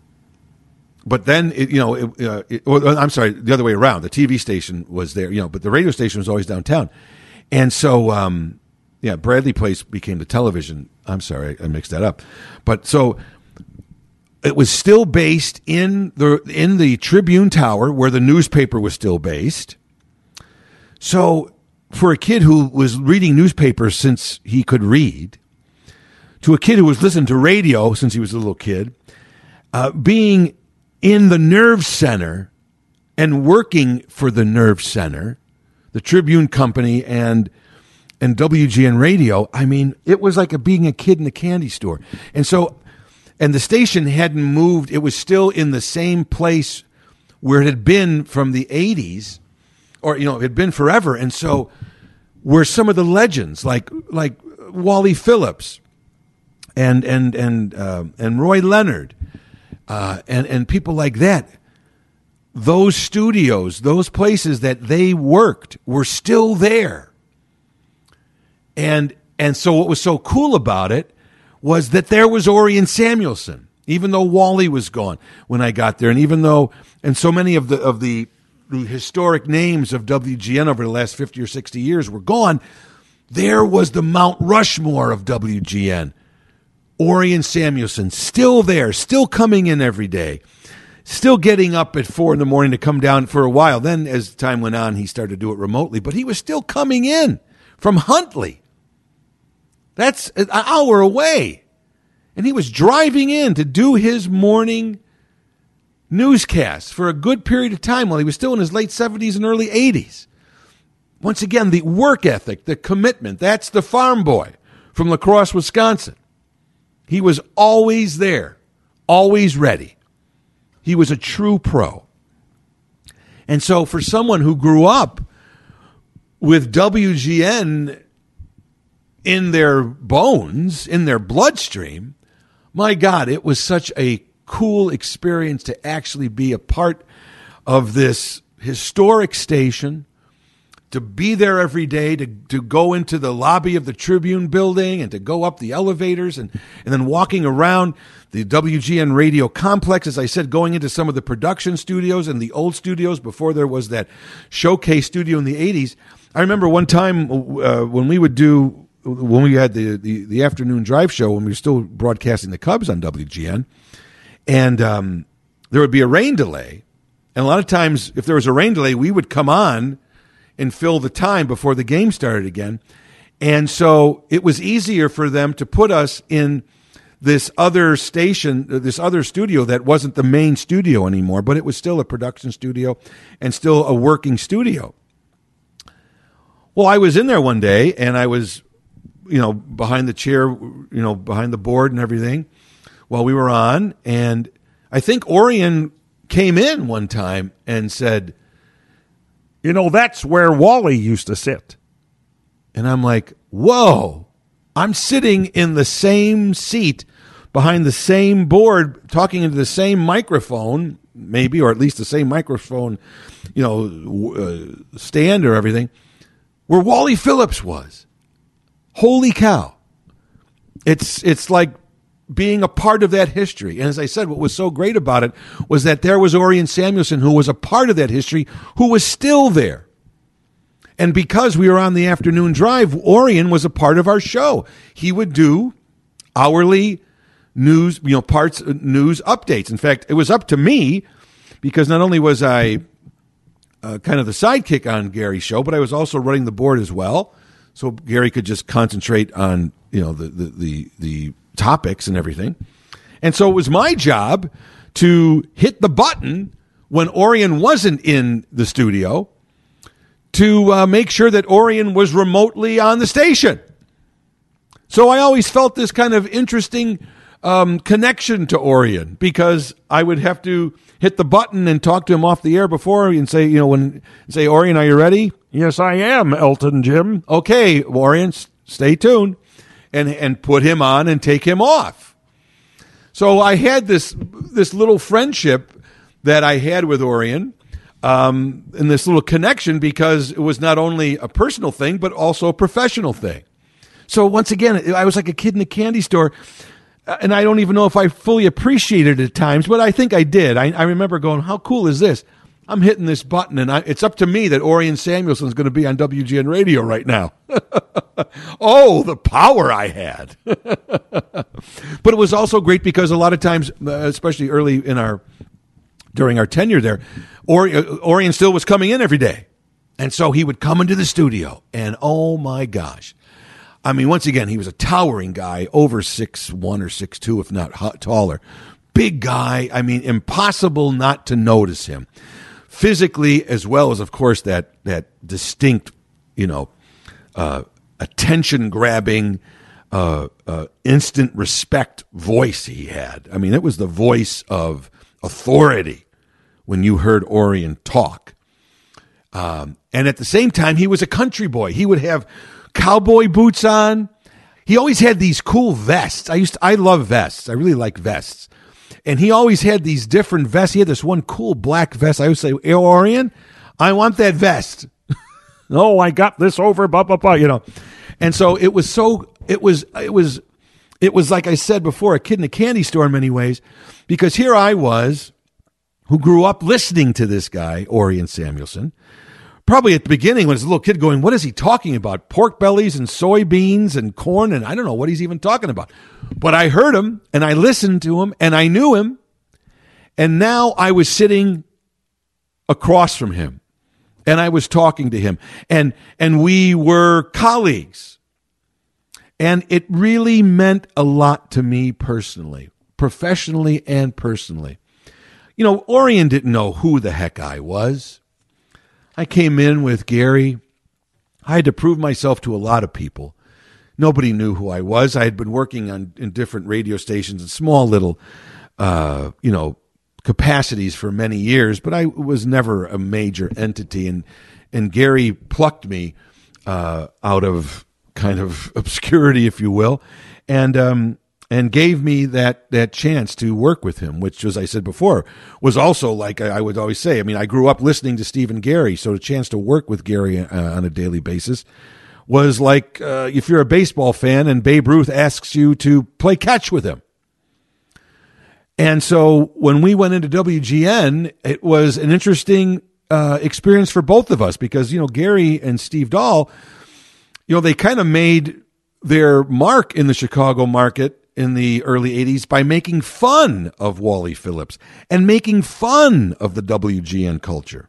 I'm sorry, the other way around. The TV station was there, but the radio station was always downtown. And so, Bradley Place became the television. I'm sorry, I mixed that up. But so it was still based in the Tribune Tower, where the newspaper was still based. So for a kid who was reading newspapers since he could read, to a kid who was listening to radio since he was a little kid, being in the Nerve Center and working for the Nerve Center, the Tribune Company, and WGN Radio, I mean, it was like being a kid in a candy store. And the station hadn't moved. It was still in the same place where it had been from the 80s, or, it had been forever. And so were some of the legends like Wally Phillips and Roy Leonard, and people like that. Those studios, those places that they worked were still there. And so what was so cool about it was that there was Orion Samuelson, even though Wally was gone when I got there, and so many of the historic names of WGN over the last 50 or 60 years were gone. There was the Mount Rushmore of WGN. Orion Samuelson, still there, still coming in every day, still getting up at 4 a.m. to come down for a while. Then as time went on, he started to do it remotely, but he was still coming in from Huntley. That's an hour away. And he was driving in to do his morning newscasts for a good period of time while he was still in his late 70s and early 80s. Once again, the work ethic, the commitment, that's the farm boy from La Crosse, Wisconsin. He was always there, always ready. He was a true pro. And so for someone who grew up with WGN in their bones, in their bloodstream, my God, it was such a cool experience to actually be a part of this historic station, to be there every day, to go into the lobby of the Tribune building and to go up the elevators and then walking around the WGN radio complex, as I said, going into some of the production studios and the old studios before there was that showcase studio in the 80s. I remember one time when we had the afternoon drive show, when we were still broadcasting the Cubs on WGN, and there would be a rain delay. And a lot of times, if there was a rain delay, we would come on and fill the time before the game started again. And so it was easier for them to put us in this other station, this other studio that wasn't the main studio anymore, but it was still a production studio and still a working studio. Well, I was in there one day, and I was, behind the chair, behind the board and everything while we were on. And I think Orion came in one time and said, that's where Wally used to sit. And I'm like, whoa, I'm sitting in the same seat behind the same board, talking into the same microphone, maybe, or at least the same microphone, stand or everything, where Wally Phillips was. Holy cow. It's like being a part of that history. And as I said, what was so great about it was that there was Orion Samuelson, who was a part of that history, who was still there. And because we were on the afternoon drive, Orion was a part of our show. He would do hourly news, news updates. In fact, it was up to me, because not only was I kind of the sidekick on Gary's show, but I was also running the board as well. So Gary could just concentrate on, the topics and everything. And so it was my job to hit the button when Orion wasn't in the studio to make sure that Orion was remotely on the station. So I always felt this kind of interesting connection to Orion, because I would have to hit the button and talk to him off the air before and say, Orion, are you ready? Yes, I am, Elton Jim. Okay, Orion, stay tuned. And put him on and take him off. So I had this little friendship that I had with Orion, and this little connection, because it was not only a personal thing, but also a professional thing. So once again, I was like a kid in a candy store, and I don't even know if I fully appreciated it at times, but I think I did. I remember going, how cool is this? I'm hitting this button, and it's up to me that Orion Samuelson is going to be on WGN Radio right now. Oh, the power I had. But it was also great because a lot of times, especially early during our tenure there, Orion still was coming in every day. And so he would come into the studio, and oh my gosh. I mean, once again, he was a towering guy, over 6'1" or 6'2", if not taller. Big guy. I mean, impossible not to notice him. Physically, as well as, of course, that distinct, attention-grabbing, instant respect voice he had. I mean, it was the voice of authority when you heard Orion talk. And at the same time, he was a country boy. He would have cowboy boots on. He always had these cool vests. I love vests. I really like vests. And he always had these different vests. He had this one cool black vest. I would say, hey, Orion, I want that vest. Oh, I got this over, blah, blah, blah, And so it was like I said before, a kid in a candy store in many ways, because here I was, who grew up listening to this guy, Orion Samuelson, probably at the beginning when I was a little kid going, what is he talking about? Pork bellies and soybeans and corn, and I don't know what he's even talking about. But I heard him, and I listened to him, and I knew him, and now I was sitting across from him, and I was talking to him, and we were colleagues. And it really meant a lot to me personally, professionally and personally. Orion didn't know who the heck I was. I came in with Gary. I had to prove myself to a lot of people. Nobody knew who I was. I had been working in different radio stations and small little, capacities for many years, but I was never a major entity. And Gary plucked me out of kind of obscurity, if you will, and gave me that chance to work with him, which, as I said before, was also, like I would always say, I grew up listening to Steve and Gary, so the chance to work with Gary on a daily basis was like if you're a baseball fan and Babe Ruth asks you to play catch with him. And so when we went into WGN, it was an interesting experience for both of us because, Gary and Steve Dahl, they kind of made their mark in the Chicago market in the early 80s by making fun of Wally Phillips and making fun of the WGN culture.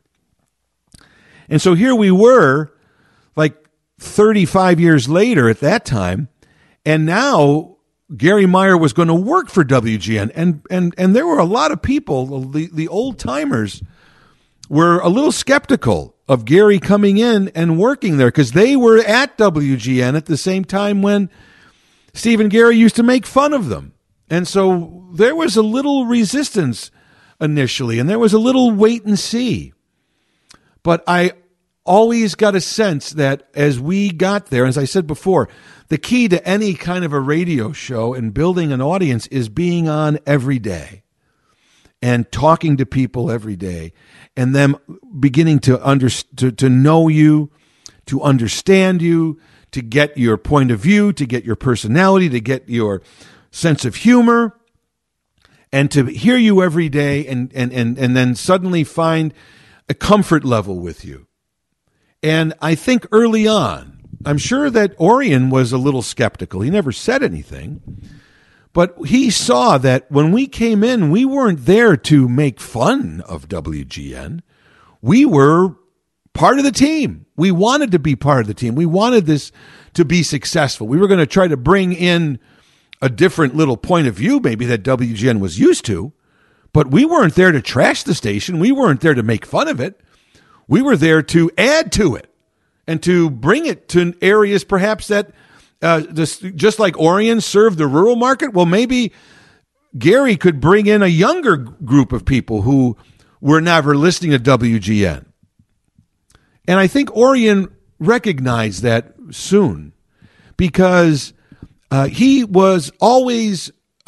And so here we were, like 35 years later at that time, and now Gary Meyer was going to work for WGN, and there were a lot of people, the old-timers, were a little skeptical of Gary coming in and working there because they were at WGN at the same time when Steve and Gary used to make fun of them. And so there was a little resistance initially, and there was a little wait and see. But I always got a sense that as we got there, as I said before, the key to any kind of a radio show and building an audience is being on every day and talking to people every day and them beginning to know you, to understand you, to get your point of view, to get your personality, to get your sense of humor, and to hear you every day and then suddenly find a comfort level with you. And I think early on, I'm sure that Orion was a little skeptical. He never said anything. But he saw that when we came in, we weren't there to make fun of WGN. We were part of the team. We wanted to be part of the team. We wanted this to be successful. We were going to try to bring in a different little point of view maybe that WGN was used to. But we weren't there to trash the station. We weren't there to make fun of it. We were there to add to it and to bring it to areas perhaps that just like Orion served the rural market. Well, maybe Gary could bring in a younger group of people who were never listening to WGN. And I think Orion recognized that soon because he was always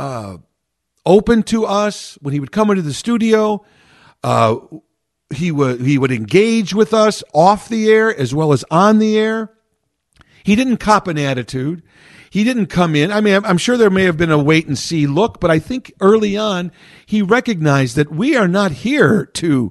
open to us when he would come into the studio. He would engage with us off the air as well as on the air. He didn't cop an attitude. He didn't come in. I'm sure there may have been a wait and see look, but I think early on he recognized that we are not here to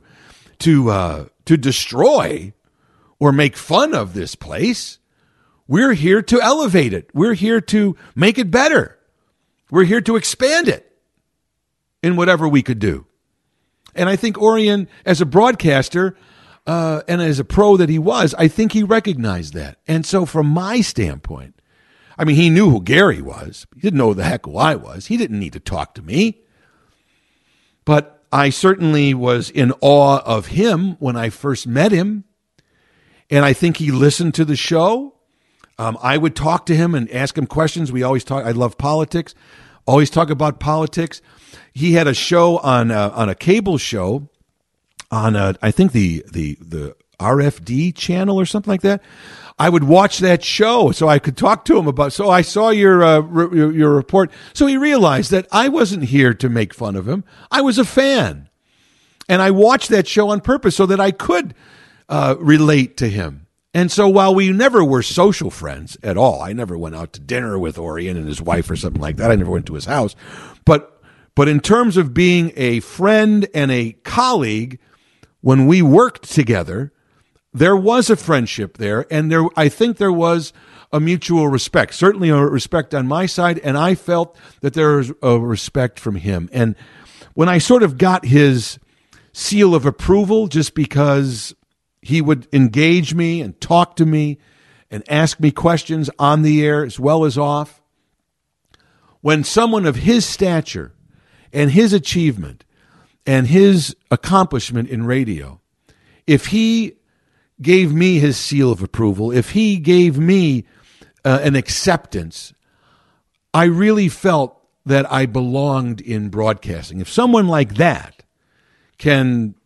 destroy or make fun of this place. We're here to elevate it. We're here to make it better. We're here to expand it in whatever we could do. And I think Orion, as a broadcaster and as a pro that he was, I think he recognized that. And so from my standpoint, he knew who Gary was. He didn't know who the heck who I was. He didn't need to talk to me. But I certainly was in awe of him when I first met him. And I think he listened to the show. I would talk to him and ask him questions. We always talk. I love politics. Always talk about politics. He had a show on a cable show on I think the RFD channel or something like that. I would watch that show so I could talk to him about. So I saw your report. So he realized that I wasn't here to make fun of him. I was a fan, and I watched that show on purpose so that I could relate to him. And so while we never were social friends at all, I never went out to dinner with Orion and his wife or something like that. I never went to his house, but in terms of being a friend and a colleague, when we worked together, there was a friendship there, and I think there was a mutual respect, certainly a respect on my side, and I felt that there was a respect from him. And when I sort of got his seal of approval, just because he would engage me and talk to me and ask me questions on the air as well as off, when someone of his stature and his achievement and his accomplishment in radio, if he gave me his seal of approval, if he gave me an acceptance, I really felt that I belonged in broadcasting. If someone like that can,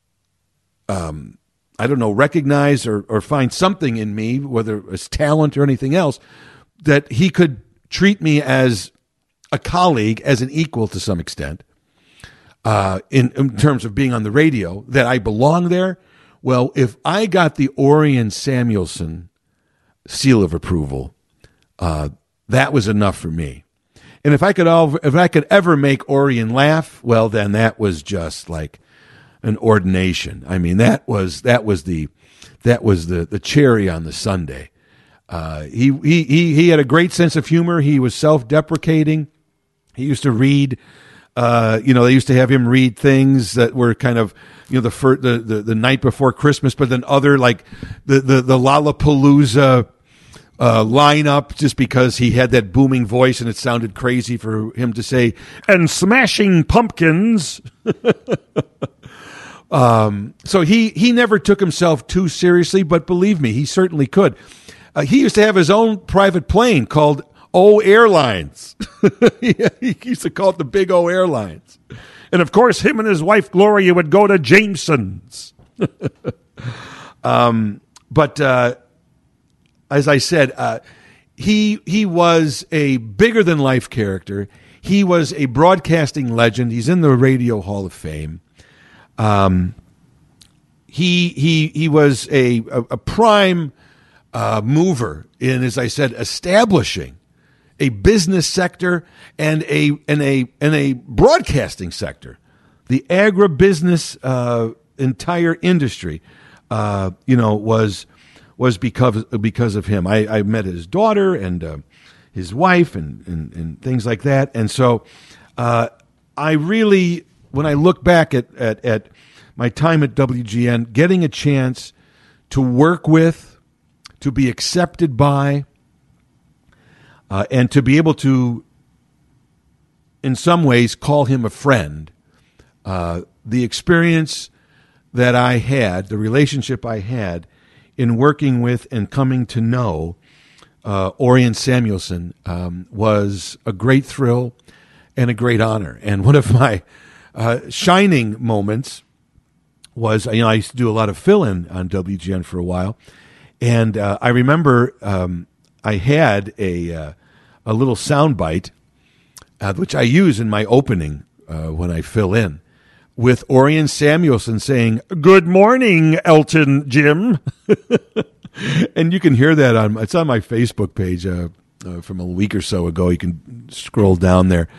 recognize or find something in me, whether it's talent or anything else, that he could treat me as a colleague, as an equal to some extent, in terms of being on the radio, that I belong there. Well, if I got the Orion Samuelson seal of approval, that was enough for me. And if I could ever make Orion laugh, well, then that was just like an ordination. I mean, that was the cherry on the sundae. He had a great sense of humor. He was self-deprecating. He used to read. They used to have him read things that were kind of, the night before Christmas, but then other, like the Lollapalooza lineup, just because he had that booming voice and it sounded crazy for him to say, and Smashing Pumpkins. So he never took himself too seriously, but believe me, he certainly could. He used to have his own private plane called O Airlines. He used to call it the Big O Airlines. And of course, him and his wife Gloria would go to Jameson's. But as I said, he was a bigger than life character. He was a broadcasting legend. He's in the Radio Hall of Fame. He was a prime mover in, as I said, establishing a business sector and a broadcasting sector. The agribusiness entire industry, was because of him. I met his daughter and his wife and things like that. And so I really, when I look back at my time at WGN, getting a chance to work with, to be accepted by, and to be able to, in some ways, call him a friend, the experience that I had, the relationship I had in working with and coming to know Orion Samuelson was a great thrill and a great honor. And one of my shining moments was, I used to do a lot of fill-in on WGN for a while, and I remember I had a little soundbite, which I use in my opening when I fill in, with Orion Samuelson saying, "Good morning, Elton Jim." And you can hear that it's on my Facebook page from a week or so ago. You can scroll down there.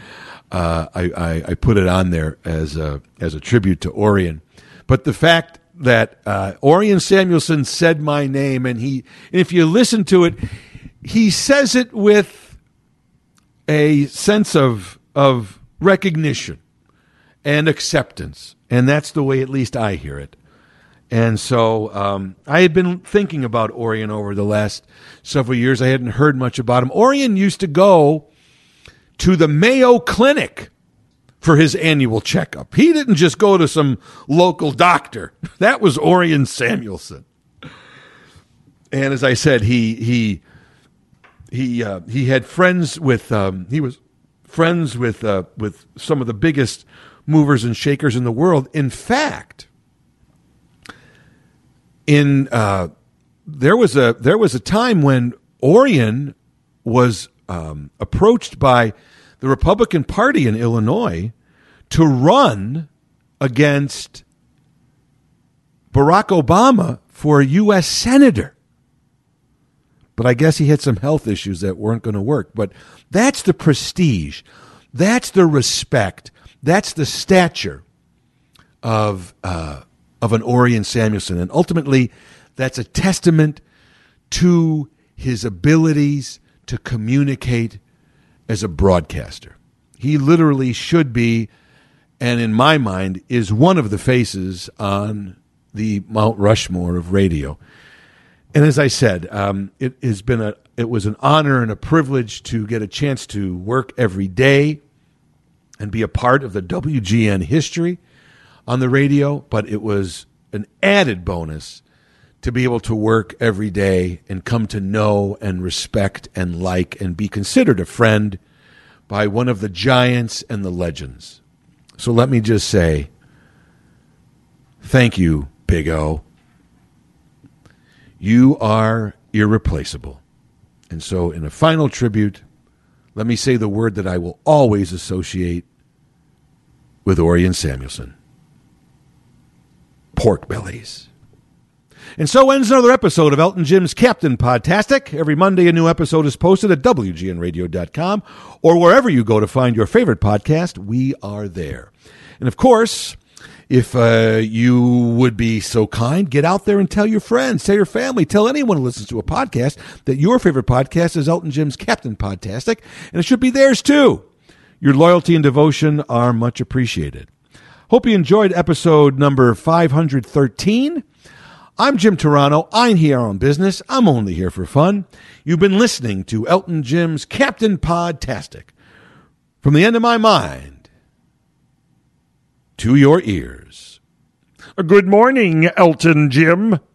I put it on there as a tribute to Orion. But the fact that Orion Samuelson said my name, and if you listen to it, he says it with a sense of recognition and acceptance, and that's the way at least I hear it. And so I had been thinking about Orion over the last several years. I hadn't heard much about him. Orion used to go to the Mayo Clinic for his annual checkup. He didn't just go to some local doctor. That was Orion Samuelson. And as I said, he had friends with he was friends with some of the biggest movers and shakers in the world. In fact, there was a time when Orion was approached by the Republican Party in Illinois to run against Barack Obama for a U.S. senator. But I guess he had some health issues that weren't going to work. But that's the prestige. That's the respect. That's the stature of an Orion Samuelson. And ultimately, that's a testament to his abilities to communicate as a broadcaster. He literally should be, and in my mind, is one of the faces on the Mount Rushmore of radio. And as I said, it was an honor and a privilege to get a chance to work every day and be a part of the WGN history, on the radio, but it was an added bonus to be able to work every day and come to know and respect and like and be considered a friend by one of the giants and the legends. So let me just say, thank you, Big O. You are irreplaceable. And so in a final tribute, let me say the word that I will always associate with Orion Samuelson. Pork bellies. And so ends another episode of Elton Jim's Captain Podtastic. Every Monday, a new episode is posted at WGNradio.com or wherever you go to find your favorite podcast. We are there. And of course, if you would be so kind, get out there and tell your friends, tell your family, tell anyone who listens to a podcast that your favorite podcast is Elton Jim's Captain Podtastic, and it should be theirs too. Your loyalty and devotion are much appreciated. Hope you enjoyed episode number 513. I'm Jim Turano. I'm here on business. I'm only here for fun. You've been listening to Elton Jim's Captain Podtastic. From the end of my mind to your ears. Good morning, Elton Jim.